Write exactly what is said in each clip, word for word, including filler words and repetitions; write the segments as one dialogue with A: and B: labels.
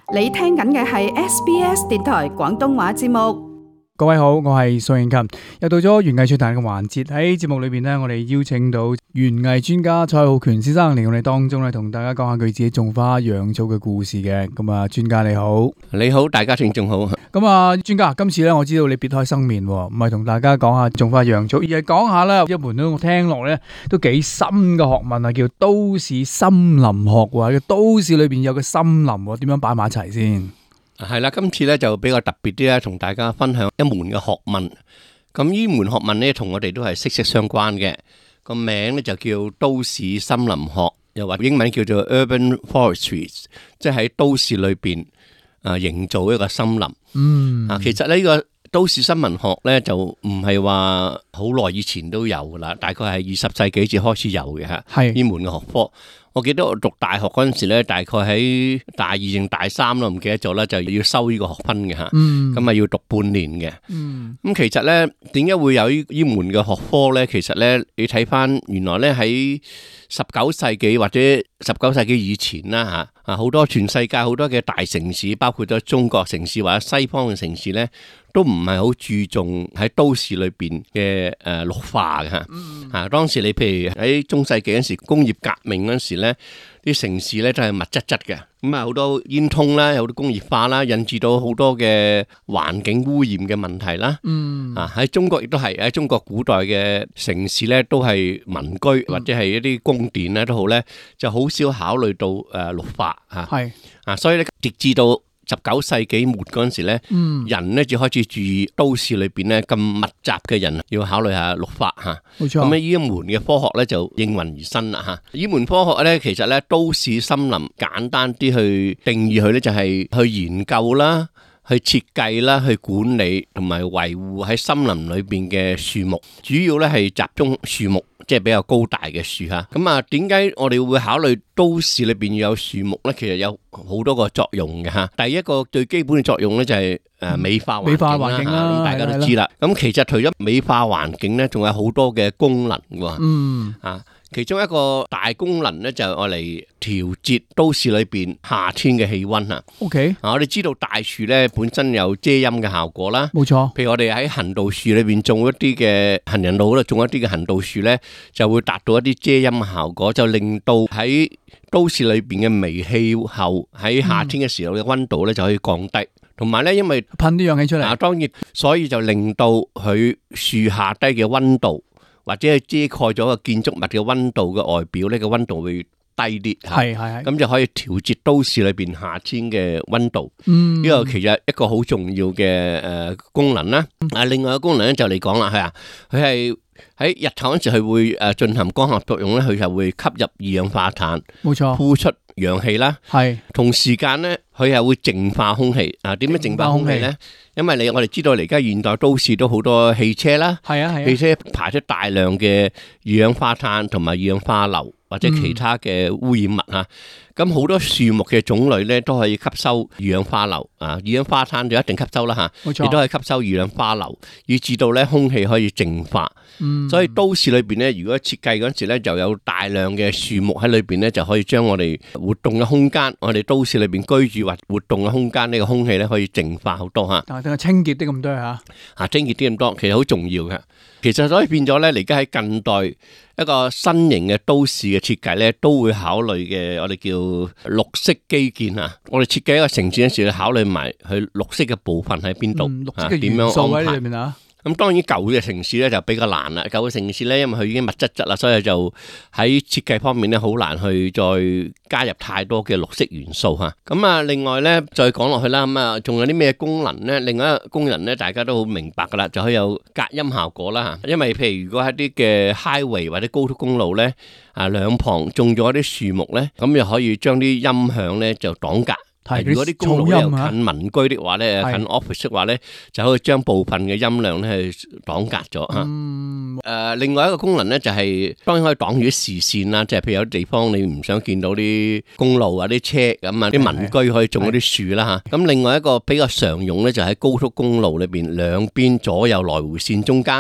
A: 你聽緊嘅係 S B S 電台廣東話節目。
B: 各位好，我係蘇永琴，又到咗園藝趣談嘅環節。喺節目裏邊呢，我哋邀請到園藝專家蔡浩權先生嚟我哋當中咧，同大家講下佢自己種花養草嘅故事嘅。咁啊，專家你好。
C: 你好，大家聽眾好。
B: 咁啊，專家，今次咧我知道你別開生面，唔係同大家講下種花養草，而係講下咧一門都我聽落咧都幾深嘅學問啊，叫都市森林學喎。都市裏邊有個森林，點樣擺埋一齊先？
C: 係啦，今次咧就比較特別啲啦，同大家分享一門嘅學問。咁呢門學問咧，同我哋都係息息相關嘅。個名咧就叫都市森林學，又或英文叫做 Urban Forestry， 即係喺都市裏邊啊營造一個森林。嗯啊，其實呢個都市森林學咧就唔係話好耐以前都有噶啦，大概係二十世紀至開始有嘅吓。係呢門嘅學科。我記得我讀大學嗰陣時咧，大概喺大二定大三咯，唔記得咗啦，就要收呢個學分嘅吓，咁啊要讀半年嘅。咁、嗯、其實咧，點解會有呢呢門嘅學科咧？其實咧，你睇翻原來咧喺十九世紀或者十九世紀以前啦吓，啊好多全世界好多嘅大城市，包括咗中國城市或者西方嘅城市咧，都唔係好注重喺都市裏邊嘅誒綠化嘅吓。啊，當時你譬如喺中世紀嗰時，工業革命嗰時咧，啲城市咧都係密質質嘅，咁啊好多煙囪啦，有好多工業化啦，引致到好多嘅環境污染嘅問題啦。嗯，啊喺中國亦都係喺中國古代嘅城市咧，都係民居或者係一啲宮殿咧都好咧，就好少考慮到誒綠化吓。係啊，所以咧直至到十九世紀末嗰陣時咧，嗯、人咧就開始注意都市裏邊咧咁密集嘅人，要考慮下綠化吓。冇錯。咁呢一門嘅科學咧就應運而生啦吓。呢門科學咧其實咧都市森林簡單啲去定義佢咧就係去研究啦、去設計啦、去管理同埋維護喺森林裏邊嘅樹木，主要咧係集中樹木。即係比較高大嘅樹吓，咁啊，點解我哋會考慮都市裏邊要有樹木咧？其實有好多個作用嘅吓。第一個最基本嘅作用咧就係誒美化環境啦，咁大家都知啦。咁其實除咗美化環境咧，仲有好多嘅功能嘅。嗯啊。其中一個大功能咧就係我嚟調節都市裏邊夏天嘅氣溫啊。OK，啊我哋知道大樹咧本身有遮陰嘅效果啦。冇錯。譬如我哋喺行道樹裏邊種一啲嘅行人路嗰度種一啲嘅行道樹咧，就會達到一啲遮陰嘅效果，就令到喺都市裏邊嘅微氣候喺夏天嘅時候嘅溫度咧就可以降低。同埋咧，因為
B: 噴啲氧氣出嚟啊，
C: 當然，所以就令到佢樹下低嘅溫度。或者係遮蓋咗個建築物嘅溫度嘅外表，呢個溫度會低啲，係係係，咁就可以調節都市裏邊夏天嘅溫度。嗯，呢個其實一個好重要嘅誒功能啦。啊，另外一個功能咧就嚟講啦，係啊，佢係喺日頭嗰時佢會誒進行光合作用咧，佢就會吸入二氧化碳，冇錯，呼出氧氣啦。係同時間咧，佢係會淨化空氣。啊，點樣淨化空氣咧？因為你我哋知道而家現代都市都好多汽車啦，係啊係啊，汽車排出大量嘅二氧化碳同埋二氧化硫或者其他嘅污染物吓，咁好多樹木嘅種類咧都可以吸收二氧化硫啊，二氧化碳就一定吸收啦吓，亦都係吸收二氧化硫，以至到咧空氣可以淨化。嗯，所以都市裏邊咧，如果設計嗰陣時咧，就有大量嘅樹木喺裏邊咧，就可以將我哋活動嘅空間，我哋都市裏邊居住或活動嘅空間呢個空氣咧，可以淨化好多吓。
B: 但係清潔啲咁多吓，
C: 啊清潔啲咁多，其實好重要嘅。其實所以變咗咧，而家喺近代一個新型嘅都市嘅設計咧，都會考慮嘅，我哋叫綠色基建啊。我哋設計一個城市嗰時，要考慮埋佢綠色嘅部分喺邊度，
B: 綠色嘅元素喺裏面啊。
C: 咁當然舊嘅城市咧就比較難啦。舊嘅城市咧，因為佢已經密質質啦，所以就喺設計方面咧好難去再加入太多嘅綠色元素吓。咁啊，另外咧再講落去啦，咁啊，仲有啲咩功能咧？另外一個功能咧，大家都好明白噶啦，就可以有隔音效果啦吓。因為譬如如果喺啲嘅 highway 或者高速公路咧，啊兩旁種咗啲樹木咧，咁又可以將啲音響咧就擋隔。如果啲公路又近民居的話咧，近 office 的話咧，就可以將部分嘅音量咧去擋隔咗吓。誒、呃，另外一個功能咧就係、是，當然可以擋住啲視線啦，即係譬如有啲地方你唔想見到啲公路啊、啲車咁啊，啲民居可以種嗰啲樹啦吓。咁另外一個比較常用咧，就喺高速公路裏邊兩邊左右來回線中間咧。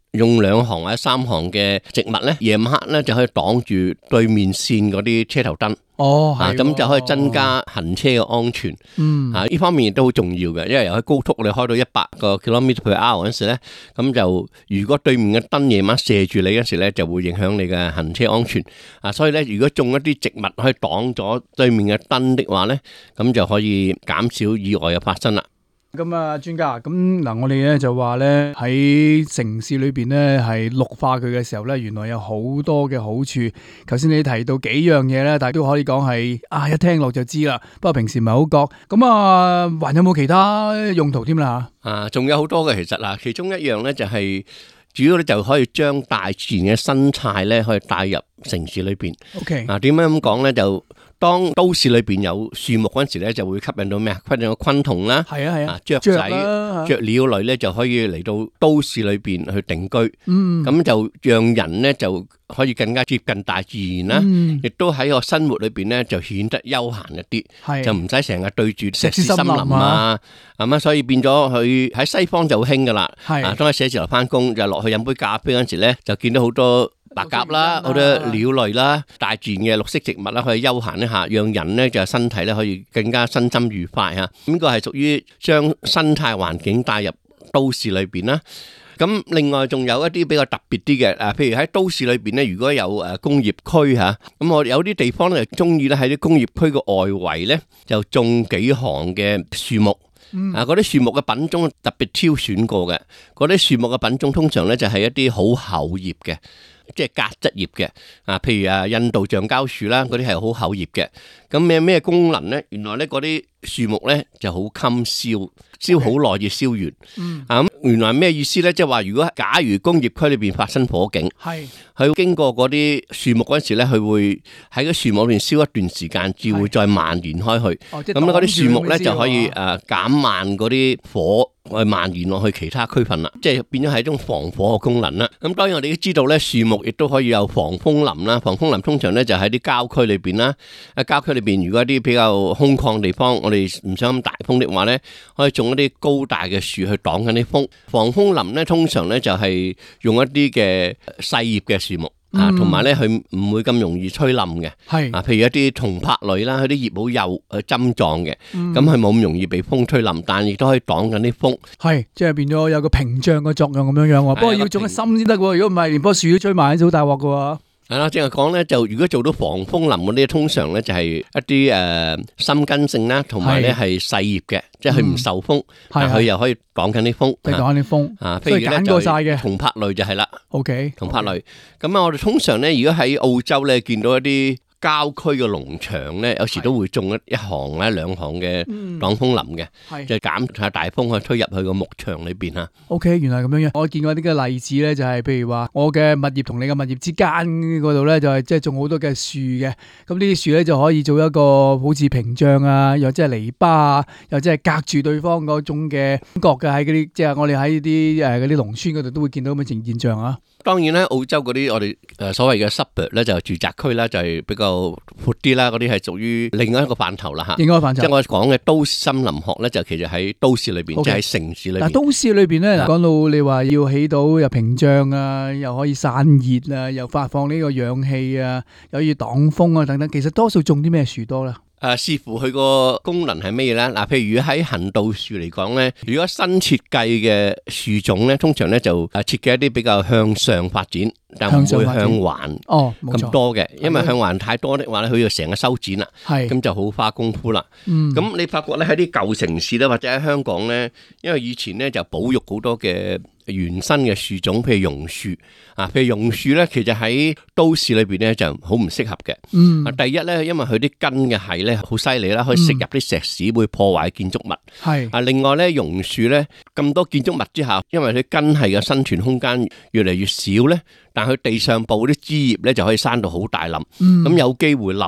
C: 用兩行或者三行嘅植物咧，夜晚黑咧就可以擋住對面線嗰啲車頭燈。
B: 哦，
C: 啊，咁就可以增加行車嘅安全。
B: 嗯，
C: 啊，呢方面亦都好重要嘅，因為由喺高速我哋開到一百個 kilometre per hour 嗰時咧，咁就如果對面嘅燈夜晚射住你嗰時咧，就會影響你嘅行車安全。啊，所以咧，如果種一啲植物可以擋咗對面嘅燈的話咧，咁就可以減少意外嘅發生啦。
B: 咁啊，專家，咁嗱，我哋咧就話咧喺城市裏邊咧係綠化佢嘅時候咧，原來有好多嘅好處。頭先你提到幾樣嘢咧，但係都可以講係啊，一聽落就知啦。不過平時唔係好覺。咁啊，還有冇其他用途添啦？
C: 啊，仲有好多嘅，其實嗱，其中一樣咧就係主要咧就可以將大自然嘅生態咧可以帶入城市裏邊。
B: OK，
C: 啊，點解咁講咧？就當都市裏邊有樹木嗰陣時咧，就會吸引到咩啊？吸引到昆蟲啦，
B: 係啊係啊，
C: 雀仔、雀鳥類咧就可以嚟到都市裏邊去定居。嗯，咁就讓人咧就可以更加接近大自然啦，亦都喺個生活裏邊咧就顯得悠閒一啲，
B: 係
C: 就唔使成日對住石屎森林啊，咁啊，所以變咗佢喺西方就好興噶啦。係啊，當喺寫字樓翻工就落去飲杯咖啡嗰陣時咧，就見到好多白鴿啦，好多鳥類啦，大自然嘅綠色植物啦，可以休閒一下，讓人咧就身體咧可以更加身心愉快吓。咁呢個係屬於將生態環境帶入都市裏邊啦。咁另外仲有一啲比較特別啲嘅，誒，譬如喺都市裏邊咧，如果有誒工業區吓，咁我有啲地方咧中意咧喺啲工業區嘅外圍咧就種幾行嘅樹木。啊！嗰啲樹木嘅品種特別挑選過嘅，嗰啲樹木嘅品種通常咧就係一啲好厚葉嘅，即係革質葉嘅。啊，譬如啊印度橡膠樹啦，嗰啲係好厚葉嘅。咁咩咩功能咧？原來咧嗰啲樹木咧就好襟燒，燒好耐要燒完。嗯。啊咁，原來咩意思咧？即係話如果假如工業區裏邊發生火警，係佢經過嗰啲樹木嗰陣時咧，佢會喺個樹木裏邊燒一段時間，至會再蔓延開去。哦，即係咁嗰啲樹木咧就可以誒減慢嗰啲火去蔓延落去其他區份啦，即係變咗係一種防火嘅功能啦。咁當然我哋都知道咧，樹木亦都可以有防風林啦。防風林通常咧就喺啲郊區裏邊啦。喺郊區裏邊，如果一啲比較空曠地方，我哋唔想咁大風的話咧，可以種一啲高大嘅樹去擋緊啲風。防風林咧通常咧就係用一啲嘅細葉嘅樹木。啊，同埋咧，佢唔會咁容易吹冧嘅。係啊，譬如一啲松柏類啦，佢啲葉好幼，誒針狀嘅，咁佢冇咁容易被風吹冧，但亦都可以擋緊啲風。係，即係變咗有個屏障嘅作用咁樣樣。不過要種得深先得喎，如果唔係，連棵樹都吹埋，就好大鑊㗎。係啦，正係講咧，就如果做到防風林嗰啲，通常咧就係一啲誒深根性啦，同埋咧係細葉嘅，即係佢唔受風，但佢又可以擋緊啲風，即係擋緊啲風啊。譬如咧就松柏類就係啦。OK，松柏類。咁啊，我哋通常咧，如果喺澳洲咧見到一啲郊區嘅農場咧，有時都會種一一行咧兩行嘅擋風林嘅，就減下大風去推入去個牧場裏邊吓。O K， 原來咁樣樣。我見過啲嘅例子咧，就係譬如話我嘅物業同你嘅物業之間嗰度咧，就係即係種好多嘅樹嘅。咁呢啲樹咧就可以做一個好似屏障啊，又即係籬笆啊，又即係隔住對方嗰種嘅感覺嘅喺嗰啲，即係我哋喺啲誒嗰啲農村嗰度都會見到咁嘅現象啊。當然咧，澳洲嗰啲我哋誒所謂嘅 suburb 咧，就係住宅區啦，就係比較闊啲啦，嗰啲係屬於另外一個範疇啦嚇。另外一個範疇，即係我講嘅都市森林學咧，就其實喺都市裏邊，即係喺城市裏邊。嗱，都市裏邊咧，講到你話要起到又屏障啊，又可以散熱啊，又發放呢個氧氣啊，又要擋風啊等等，其實多數種啲咩樹多啦？誒，視乎佢個功能係咩嘢咧？嗱，譬如喺行道樹嚟講咧，如果新設計嘅樹種咧，通常咧就誒設計一啲比較向上發展，但唔會向環哦咁多嘅，因為向環太多的話咧，佢就成個修剪啦，咁就好花功夫啦。咁你發覺咧喺啲舊城市咧，或者喺香港咧，因為以前咧就保育好多嘅原生嘅樹種，譬如榕樹啊，譬如榕樹咧，其實喺都市裏邊咧就好唔適合嘅。嗯，第一咧，因為佢啲根嘅係咧好犀利啦，可以食入啲石屎，會破壞建築物。係啊，另外咧，榕樹咧咁多建築物之下，因為佢根係嘅生存空間越嚟越少咧，但佢地上部啲枝葉咧就可以生到好大冧，咁有機會冧。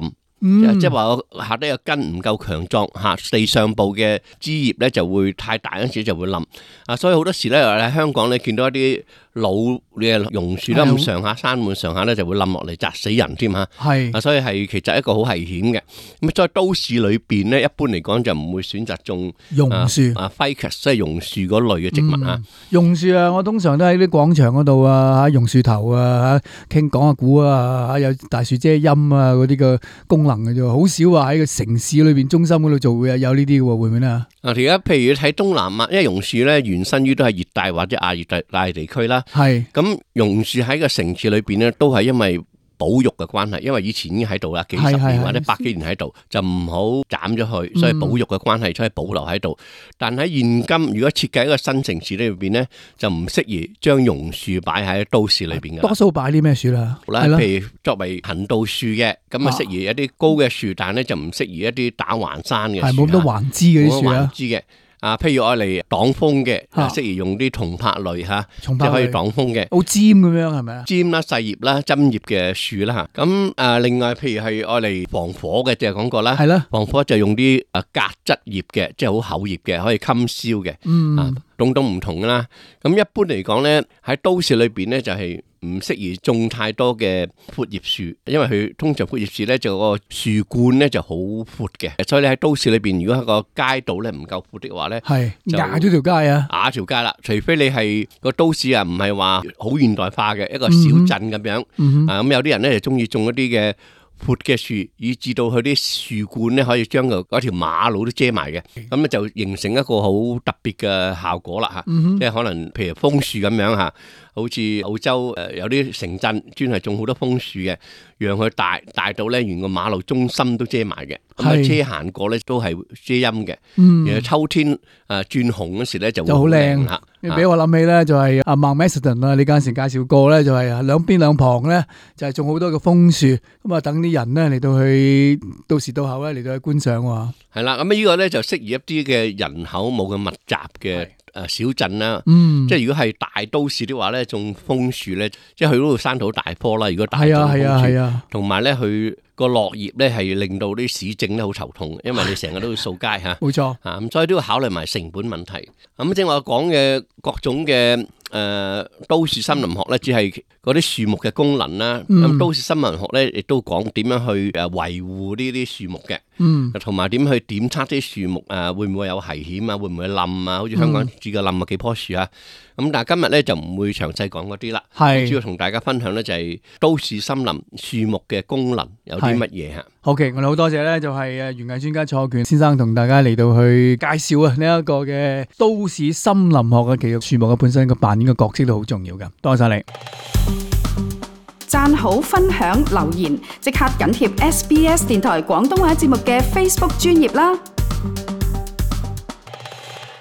B: 嗯
C: 即係話我下低個根唔夠強壯嚇，地上部嘅枝葉咧就會太大嗰陣時就會冧啊！所以好多時咧喺香港咧見到一啲老嘅榕樹啦，咁上下山門上下咧就會冧落嚟砸死人添嚇。
B: 係
C: 啊，所以係其實一個好危險嘅。咁在都市裏邊咧，一般嚟講就唔會選擇種
B: 榕樹
C: 啊 ficus 即係榕樹嗰類嘅植物啊。
B: 榕樹啊，我通常都喺啲廣場嗰度啊，嚇榕樹頭啊，嚇傾講下古啊，嚇有大樹遮陰啊嗰啲嘅功能嘅啫，好少話喺個城市裏邊中心嗰度做會有呢啲嘅喎，會唔會咧？啊，
C: 而家譬如睇東南亞，因為榕樹咧原生於都係熱帶或者亞熱帶地區啦。
B: 係
C: 咁榕樹喺個城市裏邊咧，都係因為保育嘅關係，因為以前已經喺度啦，幾十年或者百幾年喺度，就唔好斬咗佢，所以保育嘅關係，所以保留喺度。但喺現今，如果設計一個新城市裏邊咧，就唔適宜將榕樹擺喺都市裏邊嘅。
B: 多數擺啲咩樹啦？
C: 好啦，譬如作為行道樹嘅，咁啊適宜一啲高嘅樹，但係咧就唔適宜一啲打橫山嘅樹。
B: 係冇咁多橫枝嗰啲樹啦。
C: 橫枝嘅。啊，譬如我嚟擋風嘅，適宜用啲松柏類嚇，即係可以擋風嘅，
B: 好尖咁樣係咪啊？
C: 尖啦、細葉啦、針葉嘅樹啦嚇。咁誒，另外譬如係我嚟防火嘅，就係講過啦。
B: 係啦，
C: 防火就用啲誒革質葉嘅，即係好厚葉嘅，可以襟燒嘅。
B: 嗯，
C: 啊，種種唔同啦。咁一般嚟講咧，喺都市裏邊咧就係唔適宜種太多嘅闊葉樹，因為佢通常闊葉樹咧就個樹冠咧就好闊嘅，所以你喺都市裏邊，如果喺個街道咧唔夠闊的話咧，
B: 係壓咗條街啊，
C: 壓條街啦。除非你係個都市啊，唔係話好現代化嘅一個小鎮咁樣，
B: 嗯、
C: 啊咁有啲人咧就中意種一啲嘅闊嘅樹，以至到佢啲樹冠咧可以將個嗰條馬路都遮埋嘅，咁咧就形成一個好特別嘅效果啦吓，
B: 嗯、
C: 即係可能譬如楓樹咁樣吓。好似澳洲誒有啲城鎮專係種好多楓樹嘅，讓佢大大到咧，連個馬路中心都遮埋嘅。咁啊車行過咧都係遮陰嘅。嗯，然後秋天誒轉紅嗰時咧就會好靚啦。
B: 你俾我諗起咧就係阿 Mount Macedon 啊，你嗰陣時介紹過咧就係兩邊兩旁咧就係種好多嘅楓樹，咁啊等啲人咧嚟到去到時到後咧嚟到去觀賞喎。
C: 係啦，咁呢個咧就適宜一啲嘅人口冇咁密集嘅。誒小鎮啦，
B: 嗯、即
C: 係如果係大都市的話咧，種楓樹咧，即係佢嗰度生到大棵啦。如果大種楓樹，同埋咧佢個落葉咧係令到啲市政咧好頭痛，因為你成日都要掃街嚇。冇錯，啊咁所以都要考慮埋成本問題。咁正話我講嘅各種嘅誒、呃、都市森林學咧，只係嗰啲樹木嘅功能啦。咁、嗯、都市森林學咧亦都講點樣去誒維護呢啲樹木嘅。嗯，同埋點去檢測啲樹木啊，會唔會有危險啊？會唔會冧啊？好似香港住嘅冧啊幾棵樹啊？咁但係今日咧就唔會詳細講嗰啲啦，係主要同大家分享咧就係都市森林樹木嘅功能有啲乜嘢吓。
B: OK，我哋好多謝咧，就係誒園藝專家蔡學權先生同大家嚟到去介紹啊呢一個嘅都市森林學嘅，其實樹木嘅本身嘅扮演嘅角色都好重要噶。多謝晒你。
A: 讚好、分享、留言，即刻緊貼 S B S 電台廣東話節目嘅 Facebook 專頁啦！